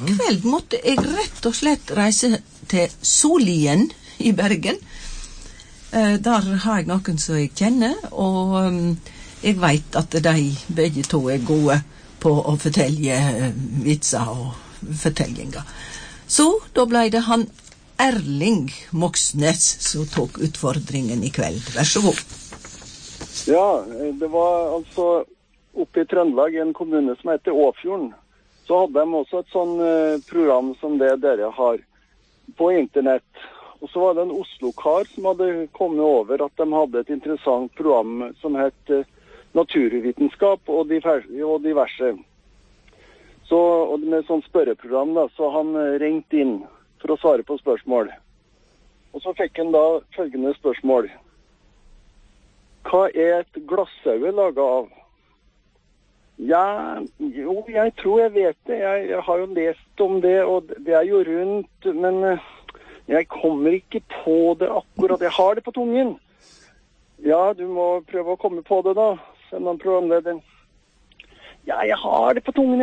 kveld måtte jeg rett og slett reise til Solien i Bergen. Der har jeg noen som jeg kjenner, og jeg vet at de begge to er gode på å fortelle vitser og fortellinger. Så da ble det han Erling Moxnes som tok utfordringen i kveld. Vær så god. Ja, det var altså oppe i Trøndelag i en kommune som heter Åfjorden. Så hadde de også et sånn program som det dere har på internett. Og så var det en Oslo-kar som hadde kommet over at de hadde et interessant program som het Naturvitenskap og diverse. Så, og med sånn spørreprogram da, så han ringte inn for å svare på spørsmål. Og så fikk han da følgende spørsmål. Hva er et glassaue laget av? Ja, jo, jeg tror jeg vet det. Jeg har jo lest om det, og det er jo rundt, men jeg kommer ikke på det akkurat. Jeg har det på tungen. Ja, du må prøve å komme på det da, send han programlederen. Ja, jeg har det på tungen.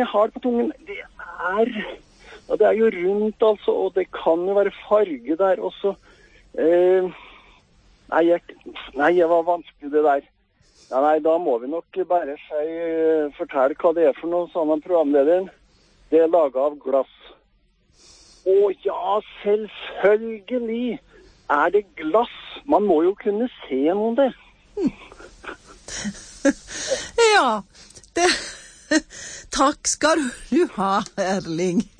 Det er jo rundt, altså, og det kan jo være farge der også. Nei, det var vanskelig det der. Ja, nei, da må vi nok bare fortelle hva det er for noe, sa han programlederen. Det er laget av glass. Å ja, selvfølgelig er det glass. Man må jo kunne se noe det. Ja, det... Takk skal du ha, Erling.